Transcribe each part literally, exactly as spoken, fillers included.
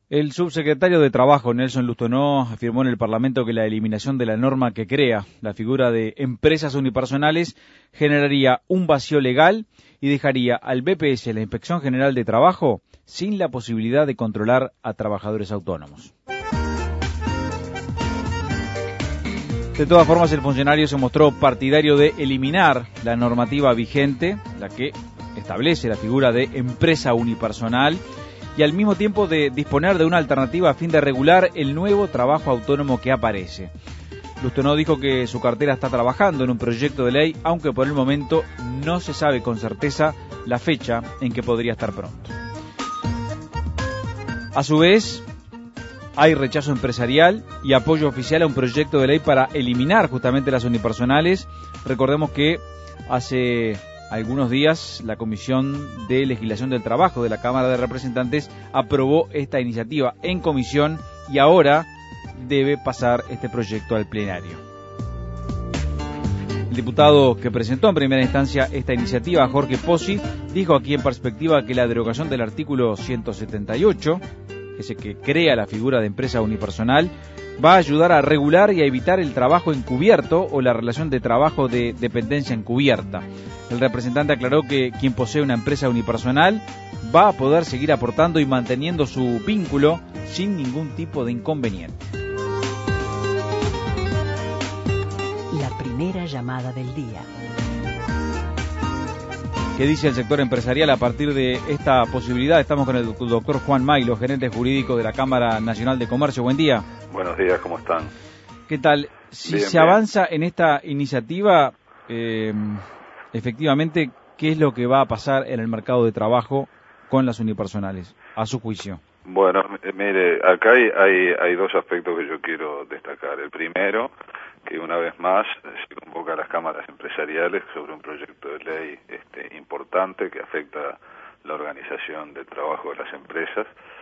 El subsecretario de Trabajo, Nelson Lustonó, afirmó en el Parlamento que la eliminación de la norma que crea la figura de empresas unipersonales generaría un vacío legal y dejaría al B P S, la Inspección General de Trabajo, sin la posibilidad de controlar a trabajadores autónomos. De todas formas, el funcionario se mostró partidario de eliminar la normativa vigente, la que establece la figura de empresa unipersonal, y al mismo tiempo de disponer de una alternativa a fin de regular el nuevo trabajo autónomo que aparece. Lustonó dijo que su cartera está trabajando en un proyecto de ley, aunque por el momento no se sabe con certeza la fecha en que podría estar pronto. A su vez, hay rechazo empresarial y apoyo oficial a un proyecto de ley para eliminar justamente las unipersonales. Recordemos que hace algunos días la Comisión de Legislación del Trabajo de la Cámara de Representantes aprobó esta iniciativa en comisión y ahora debe pasar este proyecto al plenario. El diputado que presentó en primera instancia esta iniciativa, Jorge Pozzi, dijo aquí en Perspectiva que la derogación del artículo ciento setenta y ocho, ese que crea la figura de empresa unipersonal, va a ayudar a regular y a evitar el trabajo encubierto o la relación de trabajo de dependencia encubierta. El representante aclaró que quien posee una empresa unipersonal va a poder seguir aportando y manteniendo su vínculo sin ningún tipo de inconveniente. La primera llamada del día. ¿Qué dice el sector empresarial a partir de esta posibilidad? Estamos con el doctor Juan Mailo, gerente jurídico de la Cámara Nacional de Comercio. Buen día. Buenos días, ¿cómo están? ¿Qué tal? Si bien, se bien. avanza en esta iniciativa, eh, efectivamente, ¿qué es lo que va a pasar en el mercado de trabajo con las unipersonales, a su juicio? Bueno, mire, acá hay, hay, hay dos aspectos que yo quiero destacar. El primero, que una vez más se convoca a las cámaras empresariales sobre un proyecto de ley este, importante que afecta la organización del trabajo de las empresas,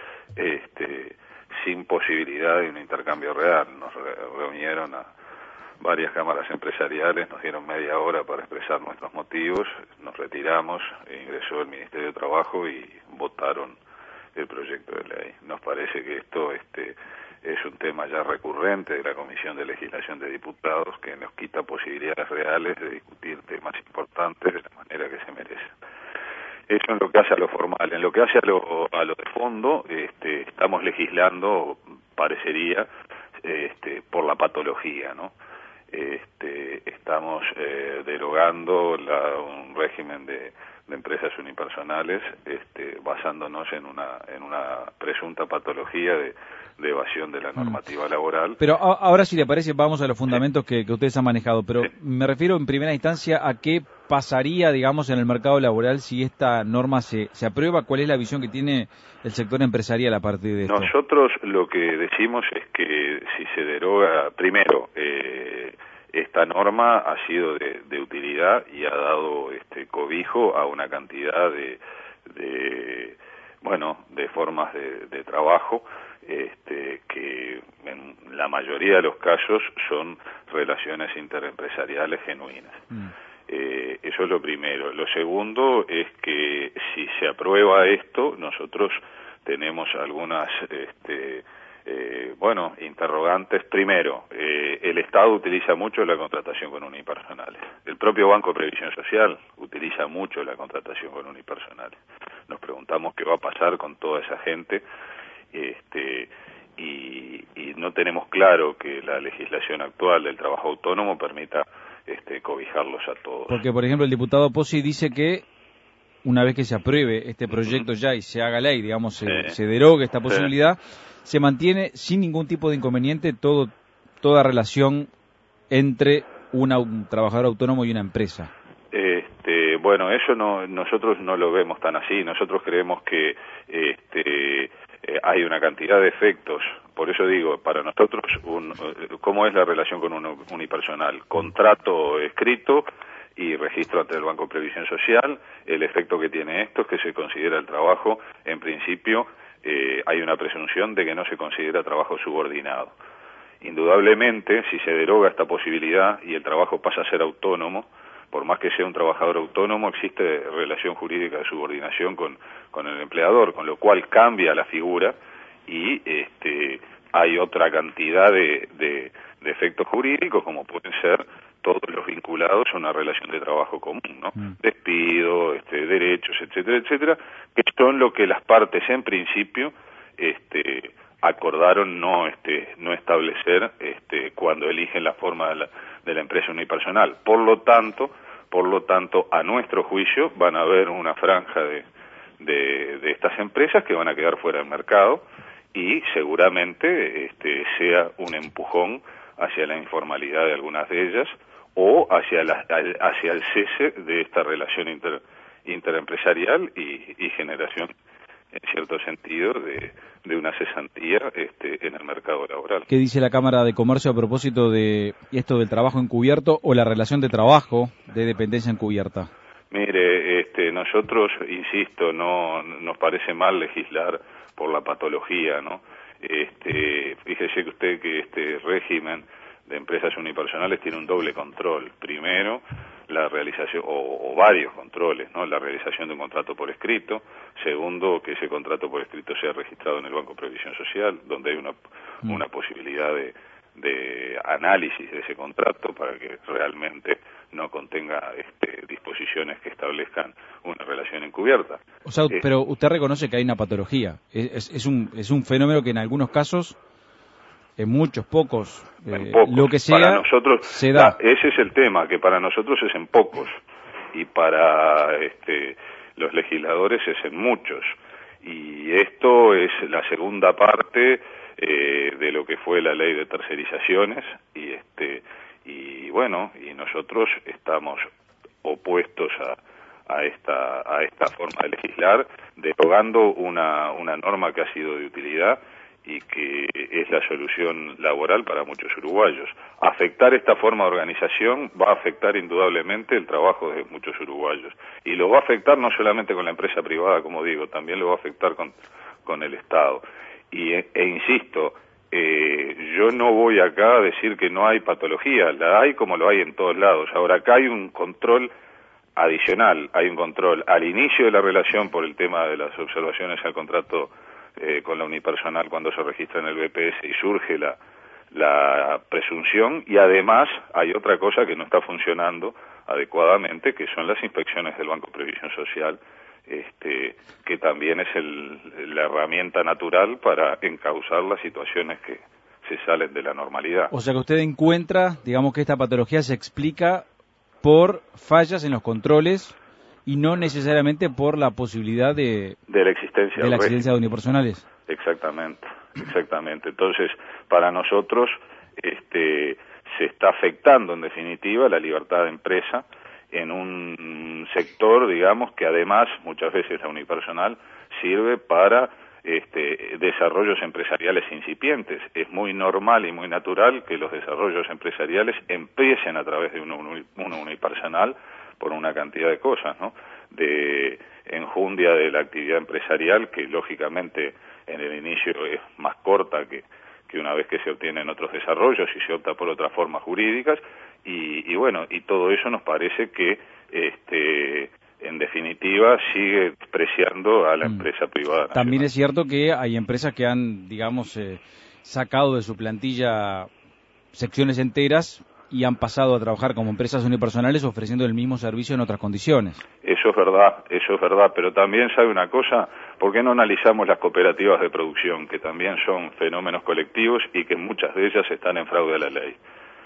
este, sin posibilidad de un intercambio real. Nos re reunieron a varias cámaras empresariales, nos dieron media hora para expresar nuestros motivos, nos retiramos, e ingresó el Ministerio de Trabajo y votaron el proyecto de ley. Nos parece que esto este, es un tema ya recurrente de la Comisión de Legislación de Diputados que nos quita posibilidades reales de discutir temas importantes de la manera que se merecen. Eso en lo que hace a lo formal. En lo que hace a lo, a lo de fondo, este, estamos legislando, parecería, este, por la patología, ¿no? Este, estamos eh, derogando la, un régimen de, de empresas unipersonales, este, basándonos en una en una presunta patología de, de evasión de la normativa mm. laboral. Pero a, ahora, si le parece, vamos a los fundamentos sí. que, que ustedes han manejado, pero sí. me refiero en primera instancia a qué pasaría, digamos, en el mercado laboral si esta norma se, se aprueba. ¿Cuál es la visión que tiene el sector empresarial a partir de esto? Nosotros lo que decimos es que si se deroga, primero, eh, esta norma ha sido de, de utilidad y ha dado este cobijo a una cantidad de, de bueno, de formas de, de trabajo este, que en la mayoría de los casos son relaciones interempresariales genuinas. Mm. Eh, eso es lo primero. Lo segundo es que si se aprueba esto, nosotros tenemos algunas este, eh, bueno, interrogantes. Primero, eh, el Estado utiliza mucho la contratación con unipersonales. El propio Banco de Previsión Social utiliza mucho la contratación con unipersonales. Nos preguntamos qué va a pasar con toda esa gente este, y, y no tenemos claro que la legislación actual del trabajo autónomo permita este, cobijarlos a todos. Porque, por ejemplo, el diputado Pozzi dice que una vez que se apruebe este proyecto ya y se haga ley, digamos, se, sí. se derogue esta posibilidad, sí. se mantiene sin ningún tipo de inconveniente todo toda relación entre una, un trabajador autónomo y una empresa. Este, bueno, eso no, nosotros no lo vemos tan así. Nosotros creemos que este, eh, hay una cantidad de efectos. Por eso digo, para nosotros, un, ¿cómo es la relación con un unipersonal? Contrato escrito y registro ante el Banco de Previsión Social. El efecto que tiene esto es que se considera el trabajo, en principio, eh, hay una presunción de que no se considera trabajo subordinado. Indudablemente, si se deroga esta posibilidad y el trabajo pasa a ser autónomo, por más que sea un trabajador autónomo, existe relación jurídica de subordinación con, con el empleador, con lo cual cambia la figura y este, hay otra cantidad de, de, de efectos jurídicos, como pueden ser todos los vinculados a una relación de trabajo común, ¿no? Mm. Despido, este, derechos, etcétera, etcétera, que son lo que las partes en principio este, acordaron no este, no establecer este, cuando eligen la forma de la, de la empresa unipersonal. Por lo tanto, por lo tanto, a nuestro juicio van a haber una franja de, de, de estas empresas que van a quedar fuera del mercado y seguramente este, sea un empujón hacia la informalidad de algunas de ellas o hacia, la, hacia el cese de esta relación inter, interempresarial y, y generación, en cierto sentido, de, de una cesantía este, en el mercado laboral. ¿Qué dice la Cámara de Comercio a propósito de esto del trabajo encubierto o la relación de trabajo de dependencia encubierta? Mire, este, nosotros, insisto, no nos parece mal legislar por la patología, ¿no? Este, fíjese que usted que este régimen de empresas unipersonales tiene un doble control. Primero, la realización, o, o varios controles, ¿no? La realización de un contrato por escrito. Segundo, que ese contrato por escrito sea registrado en el Banco de Previsión Social, donde hay una, mm. una posibilidad de, de análisis de ese contrato para que realmente no contenga este, disposiciones que establezcan una relación encubierta. O sea, eh, pero usted reconoce que hay una patología. Es, es, un, es un fenómeno que en algunos casos, en muchos, pocos, en eh, pocos. lo que sea, para nosotros, se da. La, ese es el tema, que para nosotros es en pocos y para este, los legisladores es en muchos. Y esto es la segunda parte eh, de lo que fue la ley de tercerizaciones y este y bueno, y nosotros estamos opuestos a, a esta a esta forma de legislar, derogando una una norma que ha sido de utilidad y que es la solución laboral para muchos uruguayos. Afectar esta forma de organización va a afectar indudablemente el trabajo de muchos uruguayos. Y lo va a afectar no solamente con la empresa privada, como digo, también lo va a afectar con, con el Estado. Y, e, e insisto, eh, yo no voy acá a decir que no hay patología, la hay como lo hay en todos lados. Ahora, acá hay un control adicional, hay un control al inicio de la relación por el tema de las observaciones al contrato Eh, con la unipersonal cuando se registra en el B P S y surge la, la presunción, y además hay otra cosa que no está funcionando adecuadamente, que son las inspecciones del Banco de Previsión Social, este, que también es el, la herramienta natural para encauzar las situaciones que se salen de la normalidad. O sea que usted encuentra, digamos, que esta patología se explica por fallas en los controles y no necesariamente por la posibilidad de, de la existencia de, la existencia de unipersonales. Exactamente, exactamente. Entonces, para nosotros este, se está afectando en definitiva la libertad de empresa en un sector, digamos, que además muchas veces la unipersonal sirve para este, desarrollos empresariales incipientes. Es muy normal y muy natural que los desarrollos empresariales empiecen a través de una, una unipersonal por una cantidad de cosas, ¿no? De enjundia de la actividad empresarial, que lógicamente en el inicio es más corta que, que una vez que se obtienen otros desarrollos y se opta por otras formas jurídicas, y, y bueno, y todo eso nos parece que este en definitiva sigue despreciando a la empresa privada. También es cierto que hay empresas que han, digamos, eh, sacado de su plantilla secciones enteras y han pasado a trabajar como empresas unipersonales ofreciendo el mismo servicio en otras condiciones. Eso es verdad, eso es verdad, pero también sabe una cosa, ¿por qué no analizamos las cooperativas de producción, que también son fenómenos colectivos y que muchas de ellas están en fraude a la ley?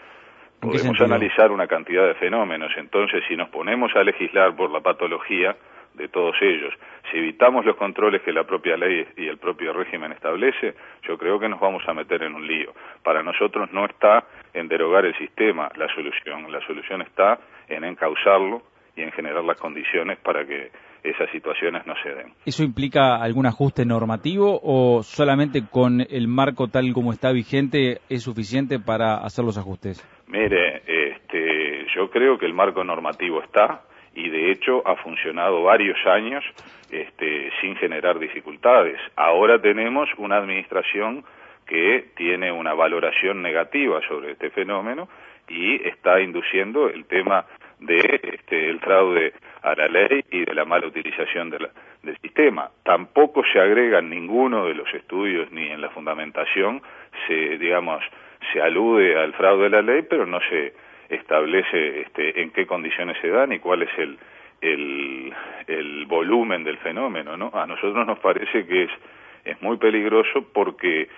Podemos analizar una cantidad de fenómenos, entonces si nos ponemos a legislar por la patología de todos ellos, si evitamos los controles que la propia ley y el propio régimen establece, yo creo que nos vamos a meter en un lío. Para nosotros no está en derogar el sistema la solución, la solución está en encauzarlo y en generar las condiciones para que esas situaciones no se den. ¿Eso implica algún ajuste normativo o solamente con el marco tal como está vigente es suficiente para hacer los ajustes? Mire, este, yo creo que el marco normativo está, y de hecho ha funcionado varios años este, sin generar dificultades. Ahora tenemos una administración que tiene una valoración negativa sobre este fenómeno y está induciendo el tema de este, el fraude a la ley y de la mala utilización de la, del sistema. Tampoco se agrega en ninguno de los estudios ni en la fundamentación, se, digamos, se alude al fraude de la ley, pero no se establece este, en qué condiciones se dan y cuál es el, el, el volumen del fenómeno, ¿no? A nosotros nos parece que es, es muy peligroso porque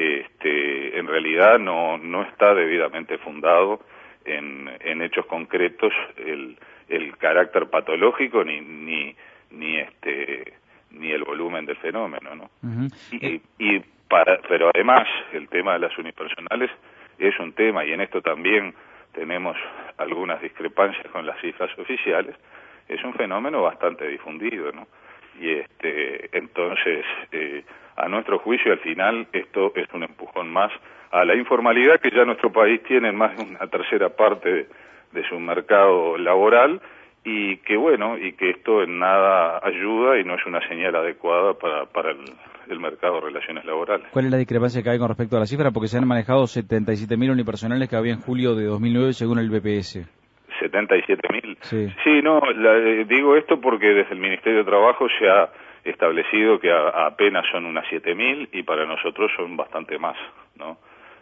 este, en realidad no, no está debidamente fundado en, en hechos concretos el, el carácter patológico ni, ni, ni, este, ni el volumen del fenómeno, ¿no? Uh-huh. Y, y para, pero además el tema de las unipersonales es un tema, y en esto también tenemos algunas discrepancias con las cifras oficiales, es un fenómeno bastante difundido, ¿no? Y este, entonces, eh, a nuestro juicio, al final, esto es un empujón más a la informalidad que ya nuestro país tiene en más de una tercera parte de, de su mercado laboral, y que bueno, y que esto en nada ayuda y no es una señal adecuada para, para el, el mercado de relaciones laborales. ¿Cuál es la discrepancia que hay con respecto a la cifra? Porque se han manejado setenta y siete mil unipersonales que había en julio de dos mil nueve según el B P S. ¿setenta y siete mil? Sí. Sí, no, la, digo esto porque desde el Ministerio de Trabajo se ha establecido que a, apenas son unas siete mil y para nosotros son bastante más, ¿no?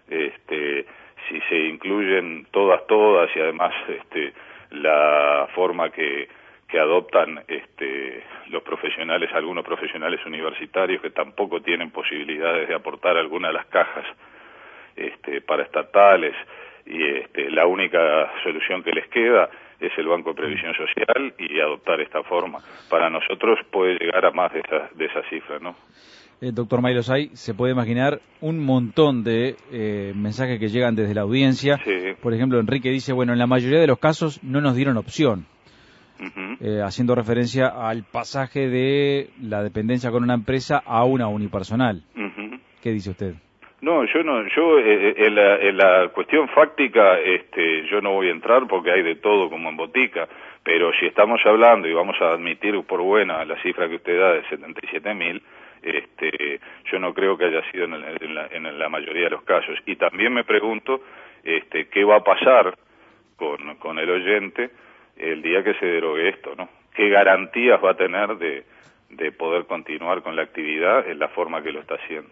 Este, si se incluyen todas, todas y además este, la forma que, que adoptan este, los profesionales, algunos profesionales universitarios que tampoco tienen posibilidades de aportar alguna de las cajas este, paraestatales, y este, la única solución que les queda es el Banco de Previsión Social y adoptar esta forma. Para nosotros puede llegar a más de esa, de esa cifra, ¿no? Eh, doctor Maylos, ahí se puede imaginar un montón de eh, mensajes que llegan desde la audiencia. Sí. Por ejemplo, Enrique dice, bueno, en la mayoría de los casos no nos dieron opción, uh-huh. eh, haciendo referencia al pasaje de la dependencia con una empresa a una unipersonal. Uh-huh. ¿Qué dice usted? No, yo no, yo eh, en, la, en la cuestión fáctica, este, yo no voy a entrar porque hay de todo como en botica, pero si estamos hablando y vamos a admitir por buena la cifra que usted da de setenta y siete mil, este, yo no creo que haya sido en, el, en, la, en la mayoría de los casos. Y también me pregunto, este, qué va a pasar con, con el oyente el día que se derogue esto, ¿no? ¿Qué garantías va a tener de, de poder continuar con la actividad en la forma que lo está haciendo?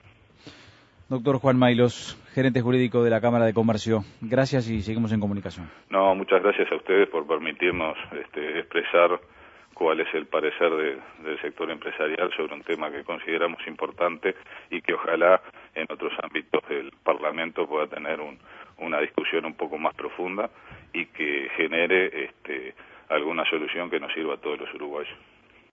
Doctor Juan Maylos, gerente jurídico de la Cámara de Comercio, gracias y seguimos en comunicación. No, muchas gracias a ustedes por permitirnos este, expresar cuál es el parecer de, del sector empresarial sobre un tema que consideramos importante y que ojalá en otros ámbitos del Parlamento pueda tener un, una discusión un poco más profunda y que genere este, alguna solución que nos sirva a todos los uruguayos.